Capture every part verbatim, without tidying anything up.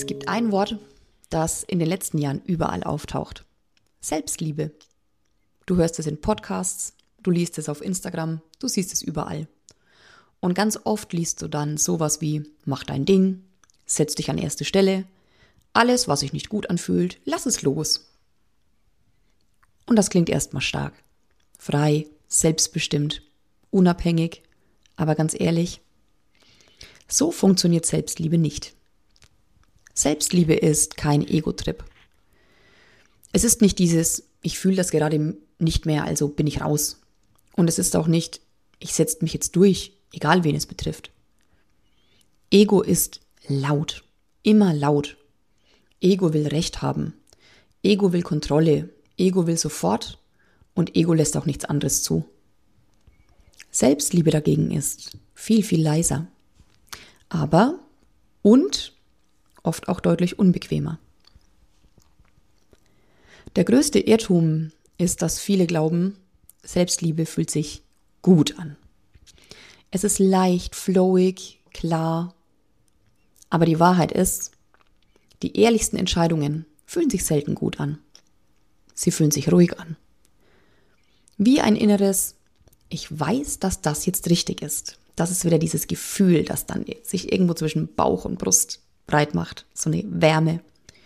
Es gibt ein Wort, das in den letzten Jahren überall auftaucht. Selbstliebe. Du hörst es in Podcasts, du liest es auf Instagram, du siehst es überall. Und ganz oft liest du dann sowas wie, mach dein Ding, setz dich an erste Stelle, alles, was sich nicht gut anfühlt, lass es los. Und das klingt erstmal stark. Frei, selbstbestimmt, unabhängig, aber ganz ehrlich, so funktioniert Selbstliebe nicht. Selbstliebe ist kein Ego-Trip. Es ist nicht dieses, ich fühle das gerade nicht mehr, also bin ich raus. Und es ist auch nicht, ich setze mich jetzt durch, egal wen es betrifft. Ego ist laut, immer laut. Ego will Recht haben. Ego will Kontrolle. Ego will sofort und Ego lässt auch nichts anderes zu. Selbstliebe dagegen ist viel, viel leiser. Aber und oft auch deutlich unbequemer. Der größte Irrtum ist, dass viele glauben, Selbstliebe fühlt sich gut an. Es ist leicht, flowig, klar. Aber die Wahrheit ist, die ehrlichsten Entscheidungen fühlen sich selten gut an. Sie fühlen sich ruhig an. Wie ein inneres, ich weiß, dass das jetzt richtig ist. Das ist wieder dieses Gefühl, das dann sich irgendwo zwischen Bauch und Brust breit macht. So eine Wärme.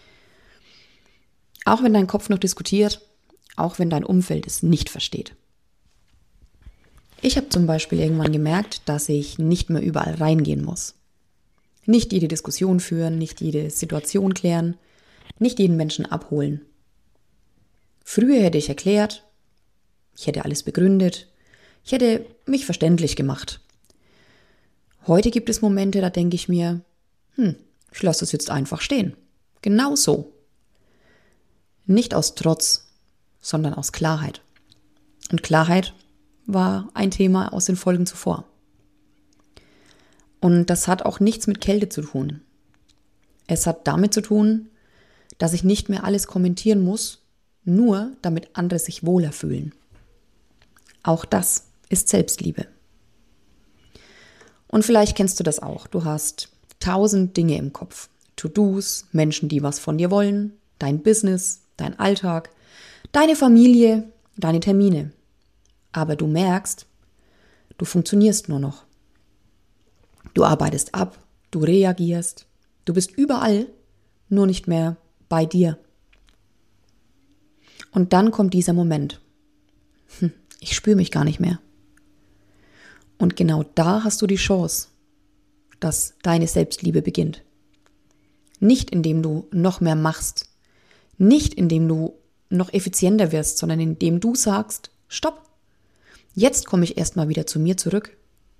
Auch wenn dein Kopf noch diskutiert, auch wenn dein Umfeld es nicht versteht. Ich habe zum Beispiel irgendwann gemerkt, dass ich nicht mehr überall reingehen muss. Nicht jede Diskussion führen, nicht jede Situation klären, nicht jeden Menschen abholen. Früher hätte ich erklärt, ich hätte alles begründet, ich hätte mich verständlich gemacht. Heute gibt es Momente, da denke ich mir, hm, ich lasse es jetzt einfach stehen. Genau so. Nicht aus Trotz, sondern aus Klarheit. Und Klarheit war ein Thema aus den Folgen zuvor. Und das hat auch nichts mit Kälte zu tun. Es hat damit zu tun, dass ich nicht mehr alles kommentieren muss, nur damit andere sich wohler fühlen. Auch das ist Selbstliebe. Und vielleicht kennst du das auch. Du hast tausend Dinge im Kopf. To-Dos, Menschen, die was von dir wollen, dein Business, dein Alltag, deine Familie, deine Termine. Aber du merkst, du funktionierst nur noch. Du arbeitest ab, du reagierst, du bist überall, nur nicht mehr bei dir. Und dann kommt dieser Moment. Hm, ich spüre mich gar nicht mehr. Und genau da hast du die Chance, dass deine Selbstliebe beginnt. Nicht indem du noch mehr machst, nicht indem du noch effizienter wirst, sondern indem du sagst, stopp, jetzt komme ich erstmal wieder zu mir zurück.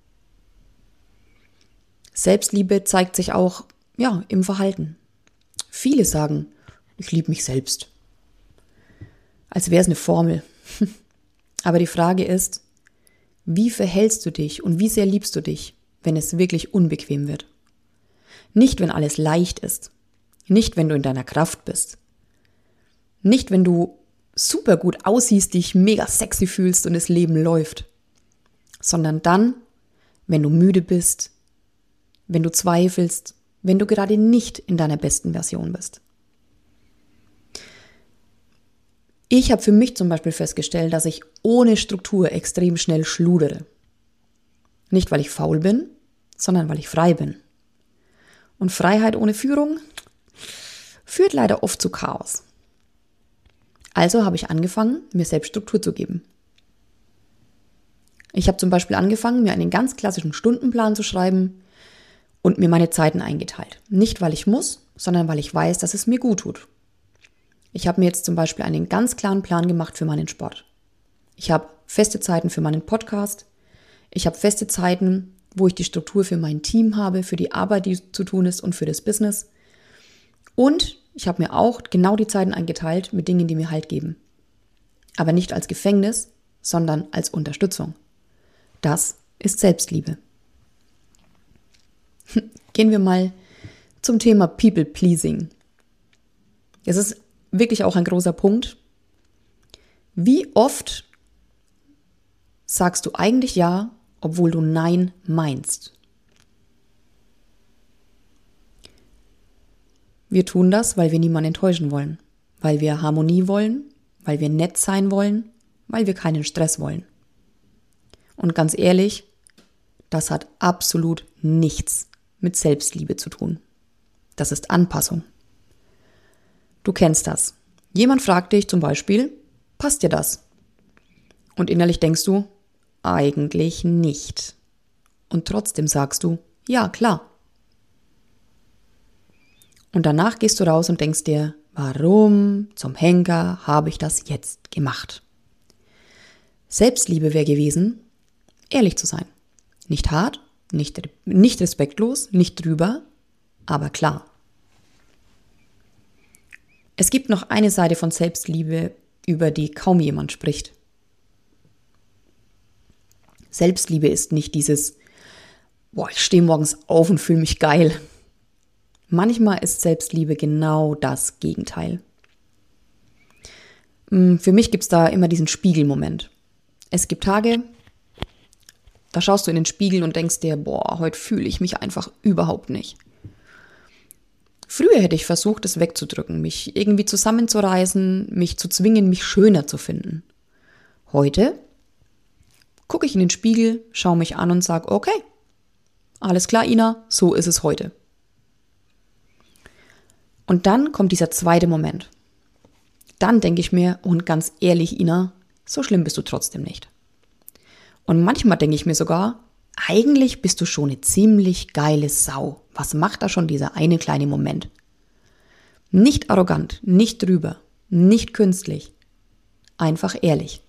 Selbstliebe zeigt sich auch, ja, im Verhalten. Viele sagen, ich liebe mich selbst. Als wäre es eine Formel. Aber die Frage ist, wie verhältst du dich und wie sehr liebst du dich, wenn es wirklich unbequem wird? Nicht, wenn alles leicht ist. Nicht, wenn du in deiner Kraft bist. Nicht, wenn du super gut aussiehst, dich mega sexy fühlst und das Leben läuft. Sondern dann, wenn du müde bist, wenn du zweifelst, wenn du gerade nicht in deiner besten Version bist. Ich habe für mich zum Beispiel festgestellt, dass ich ohne Struktur extrem schnell schludere. Nicht, weil ich faul bin, sondern weil ich frei bin. Und Freiheit ohne Führung führt leider oft zu Chaos. Also habe ich angefangen, mir selbst Struktur zu geben. Ich habe zum Beispiel angefangen, mir einen ganz klassischen Stundenplan zu schreiben und mir meine Zeiten eingeteilt. Nicht, weil ich muss, sondern weil ich weiß, dass es mir gut tut. Ich habe mir jetzt zum Beispiel einen ganz klaren Plan gemacht für meinen Sport. Ich habe feste Zeiten für meinen Podcast. Ich habe feste Zeiten, wo ich die Struktur für mein Team habe, für die Arbeit, die zu tun ist und für das Business. Und ich habe mir auch genau die Zeiten eingeteilt mit Dingen, die mir Halt geben. Aber nicht als Gefängnis, sondern als Unterstützung. Das ist Selbstliebe. Gehen wir mal zum Thema People-Pleasing. Es ist wirklich auch ein großer Punkt. Wie oft sagst du eigentlich Ja, obwohl du Nein meinst? Wir tun das, weil wir niemanden enttäuschen wollen, weil wir Harmonie wollen, weil wir nett sein wollen, weil wir keinen Stress wollen. Und ganz ehrlich, das hat absolut nichts mit Selbstliebe zu tun. Das ist Anpassung. Du kennst das. Jemand fragt dich zum Beispiel, passt dir das? Und innerlich denkst du, eigentlich nicht. Und trotzdem sagst du, ja, klar. Und danach gehst du raus und denkst dir, warum zum Henker habe ich das jetzt gemacht? Selbstliebe wäre gewesen, ehrlich zu sein. Nicht hart, nicht, nicht respektlos, nicht drüber, aber klar. Es gibt noch eine Seite von Selbstliebe, über die kaum jemand spricht. Selbstliebe ist nicht dieses, boah, ich stehe morgens auf und fühle mich geil. Manchmal ist Selbstliebe genau das Gegenteil. Für mich gibt es da immer diesen Spiegelmoment. Es gibt Tage, da schaust du in den Spiegel und denkst dir, boah, heute fühle ich mich einfach überhaupt nicht. Früher hätte ich versucht, es wegzudrücken, mich irgendwie zusammenzureißen, mich zu zwingen, mich schöner zu finden. Heute gucke ich in den Spiegel, schaue mich an und sage, okay, alles klar, Ina, so ist es heute. Und dann kommt dieser zweite Moment. Dann denke ich mir, und ganz ehrlich, Ina, so schlimm bist du trotzdem nicht. Und manchmal denke ich mir sogar, eigentlich bist du schon eine ziemlich geile Sau. Was macht da schon dieser eine kleine Moment? Nicht arrogant, nicht drüber, nicht künstlich. Einfach ehrlich.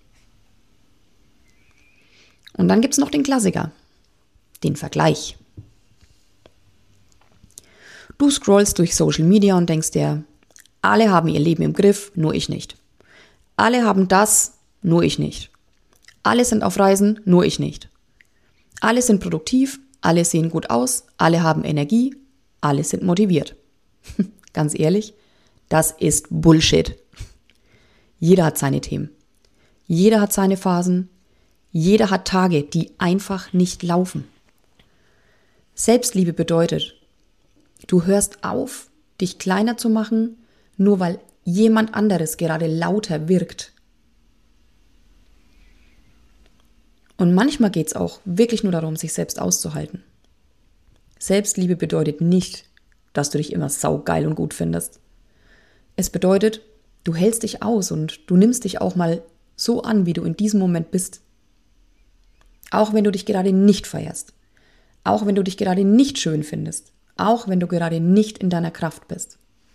Und dann gibt es noch den Klassiker, den Vergleich. Du scrollst durch Social Media und denkst dir, alle haben ihr Leben im Griff, nur ich nicht. Alle haben das, nur ich nicht. Alle sind auf Reisen, nur ich nicht. Alle sind produktiv, alle sehen gut aus, alle haben Energie, alle sind motiviert. Ganz ehrlich, das ist Bullshit. Jeder hat seine Themen. Jeder hat seine Phasen. Jeder hat Tage, die einfach nicht laufen. Selbstliebe bedeutet, du hörst auf, dich kleiner zu machen, nur weil jemand anderes gerade lauter wirkt. Und manchmal geht es auch wirklich nur darum, sich selbst auszuhalten. Selbstliebe bedeutet nicht, dass du dich immer saugeil und gut findest. Es bedeutet, du hältst dich aus und du nimmst dich auch mal so an, wie du in diesem Moment bist. Auch wenn du dich gerade nicht feierst. Auch wenn du dich gerade nicht schön findest. Auch wenn du gerade nicht in deiner Kraft bist.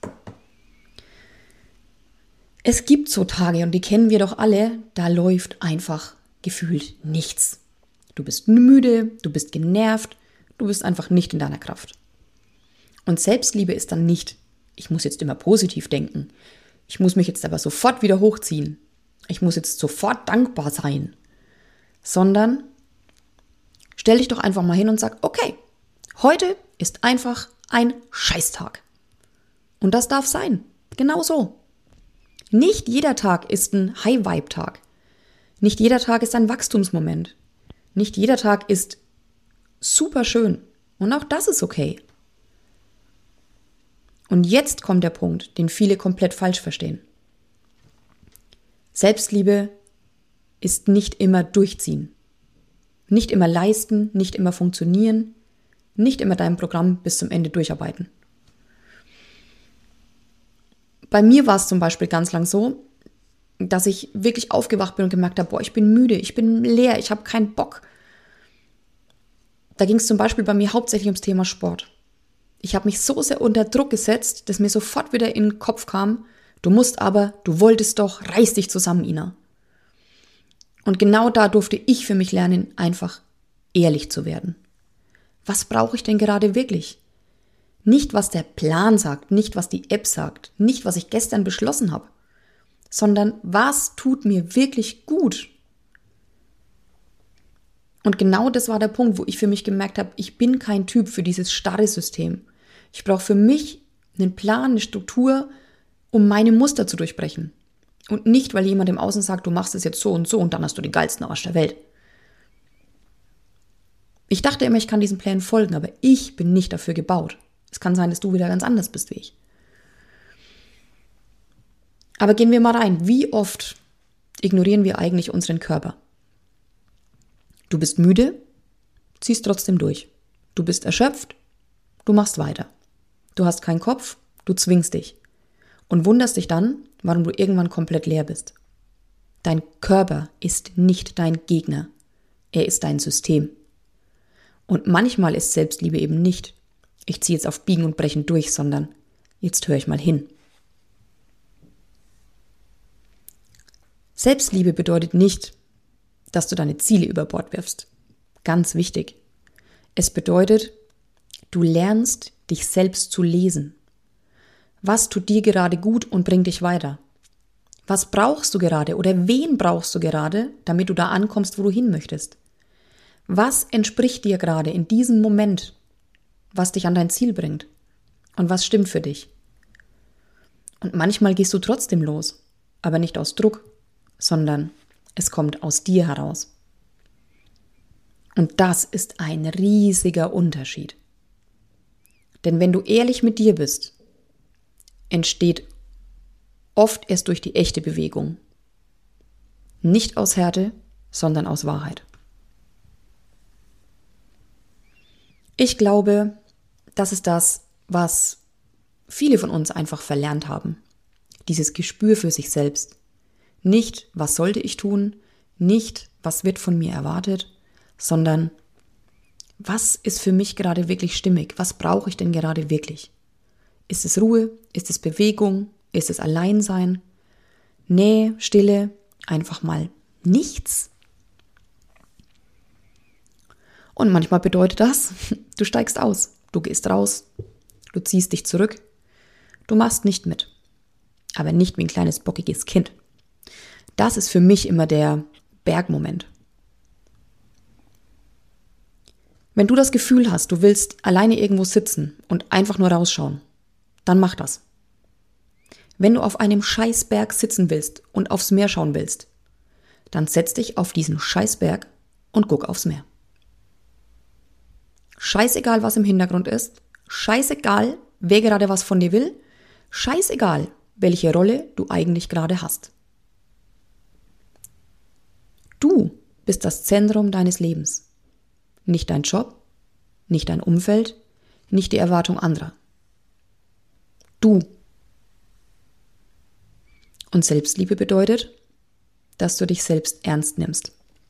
Es gibt so Tage, und die kennen wir doch alle, da läuft einfach gefühlt nichts. Du bist müde, du bist genervt, du bist einfach nicht in deiner Kraft. Und Selbstliebe ist dann nicht, ich muss jetzt immer positiv denken, ich muss mich jetzt aber sofort wieder hochziehen, ich muss jetzt sofort dankbar sein, sondern stell dich doch einfach mal hin und sag, okay, heute ist einfach ein Scheißtag. Und das darf sein, genau so. Nicht jeder Tag ist ein High-Vibe-Tag. Nicht jeder Tag ist ein Wachstumsmoment. Nicht jeder Tag ist super schön. Und auch das ist okay. Und jetzt kommt der Punkt, den viele komplett falsch verstehen. Selbstliebe ist nicht immer durchziehen. Nicht immer leisten, nicht immer funktionieren, nicht immer dein Programm bis zum Ende durcharbeiten. Bei mir war es zum Beispiel ganz lang so, dass ich wirklich aufgewacht bin und gemerkt habe, boah, ich bin müde, ich bin leer, ich habe keinen Bock. Da ging es zum Beispiel bei mir hauptsächlich ums Thema Sport. Ich habe mich so sehr unter Druck gesetzt, dass mir sofort wieder in den Kopf kam, du musst aber, du wolltest doch, reiß dich zusammen, Ina. Und genau da durfte ich für mich lernen, einfach ehrlich zu werden. Was brauche ich denn gerade wirklich? Nicht, was der Plan sagt, nicht, was die App sagt, nicht, was ich gestern beschlossen habe, sondern was tut mir wirklich gut? Und genau das war der Punkt, wo ich für mich gemerkt habe, ich bin kein Typ für dieses starre System. Ich brauche für mich einen Plan, eine Struktur, um meine Muster zu durchbrechen. Und nicht, weil jemand im Außen sagt, du machst es jetzt so und so und dann hast du den geilsten Arsch der Welt. Ich dachte immer, ich kann diesen Plänen folgen, aber ich bin nicht dafür gebaut. Es kann sein, dass du wieder ganz anders bist wie ich. Aber gehen wir mal rein. Wie oft ignorieren wir eigentlich unseren Körper? Du bist müde, ziehst trotzdem durch. Du bist erschöpft, du machst weiter. Du hast keinen Kopf, du zwingst dich. Und wunderst dich dann, warum du irgendwann komplett leer bist. Dein Körper ist nicht dein Gegner. Er ist dein System. Und manchmal ist Selbstliebe eben nicht, ich ziehe jetzt auf Biegen und Brechen durch, sondern jetzt höre ich mal hin. Selbstliebe bedeutet nicht, dass du deine Ziele über Bord wirfst. Ganz wichtig. Es bedeutet, du lernst, dich selbst zu lesen. Was tut dir gerade gut und bringt dich weiter? Was brauchst du gerade oder wen brauchst du gerade, damit du da ankommst, wo du hin möchtest? Was entspricht dir gerade in diesem Moment, was dich an dein Ziel bringt? Und was stimmt für dich? Und manchmal gehst du trotzdem los, aber nicht aus Druck, sondern es kommt aus dir heraus. Und das ist ein riesiger Unterschied. Denn wenn du ehrlich mit dir bist, entsteht oft erst durch die echte Bewegung. Nicht aus Härte, sondern aus Wahrheit. Ich glaube, das ist das, was viele von uns einfach verlernt haben. Dieses Gespür für sich selbst. Nicht, was sollte ich tun, nicht, was wird von mir erwartet, sondern was ist für mich gerade wirklich stimmig? Was brauche ich denn gerade wirklich? Ist es Ruhe? Ist es Bewegung? Ist es Alleinsein? Nähe, Stille, einfach mal nichts? Und manchmal bedeutet das, du steigst aus, du gehst raus, du ziehst dich zurück, du machst nicht mit, aber nicht wie ein kleines bockiges Kind. Das ist für mich immer der Bergmoment. Wenn du das Gefühl hast, du willst alleine irgendwo sitzen und einfach nur rausschauen, dann mach das. Wenn du auf einem Scheißberg sitzen willst und aufs Meer schauen willst, dann setz dich auf diesen Scheißberg und guck aufs Meer. Scheißegal, was im Hintergrund ist, scheißegal, wer gerade was von dir will, scheißegal, welche Rolle du eigentlich gerade hast. Du bist das Zentrum deines Lebens. Nicht dein Job, nicht dein Umfeld, nicht die Erwartung anderer. Du. Und Selbstliebe bedeutet, dass du dich selbst ernst nimmst.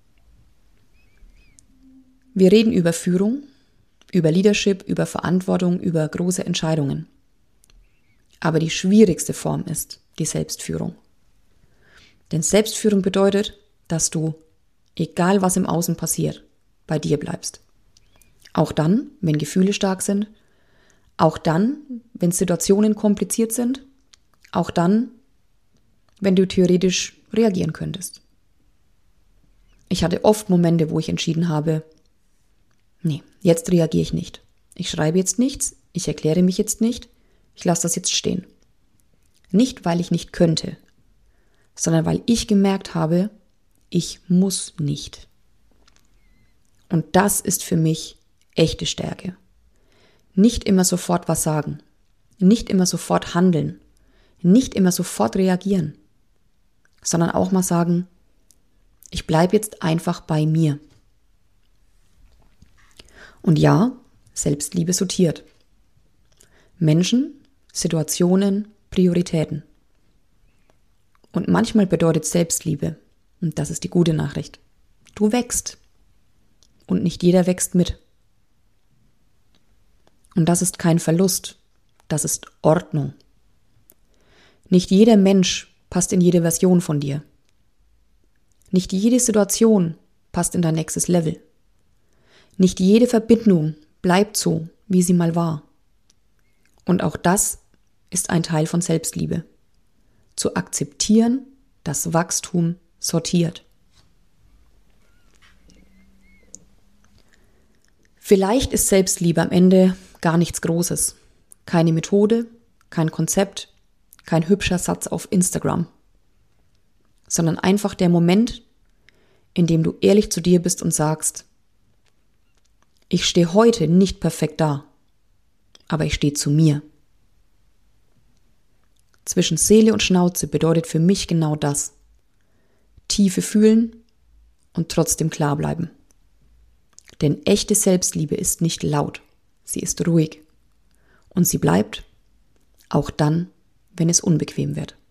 Wir reden über Führung, über Leadership, über Verantwortung, über große Entscheidungen. Aber die schwierigste Form ist die Selbstführung. Denn Selbstführung bedeutet, dass du, egal was im Außen passiert, bei dir bleibst. Auch dann, wenn Gefühle stark sind, auch dann, wenn Situationen kompliziert sind, auch dann, wenn du theoretisch reagieren könntest. Ich hatte oft Momente, wo ich entschieden habe, nee, jetzt reagiere ich nicht. Ich schreibe jetzt nichts, ich erkläre mich jetzt nicht, ich lasse das jetzt stehen. Nicht, weil ich nicht könnte, sondern weil ich gemerkt habe, ich muss nicht. Und das ist für mich echte Stärke. Nicht immer sofort was sagen, nicht immer sofort handeln, nicht immer sofort reagieren, sondern auch mal sagen, ich bleibe jetzt einfach bei mir. Und ja, Selbstliebe sortiert. Menschen, Situationen, Prioritäten. Und manchmal bedeutet Selbstliebe, und das ist die gute Nachricht, du wächst. Und nicht jeder wächst mit. Und das ist kein Verlust, das ist Ordnung. Nicht jeder Mensch passt in jede Version von dir. Nicht jede Situation passt in dein nächstes Level. Nicht jede Verbindung bleibt so, wie sie mal war. Und auch das ist ein Teil von Selbstliebe. Zu akzeptieren, dass Wachstum sortiert. Vielleicht ist Selbstliebe am Ende gar nichts Großes. Keine Methode, kein Konzept, kein hübscher Satz auf Instagram. Sondern einfach der Moment, in dem du ehrlich zu dir bist und sagst, ich stehe heute nicht perfekt da, aber ich stehe zu mir. zwischen Seele und Schnauze bedeutet für mich genau das. Tiefe fühlen und trotzdem klar bleiben. Denn echte Selbstliebe ist nicht laut, sie ist ruhig. Und sie bleibt, auch dann, wenn es unbequem wird.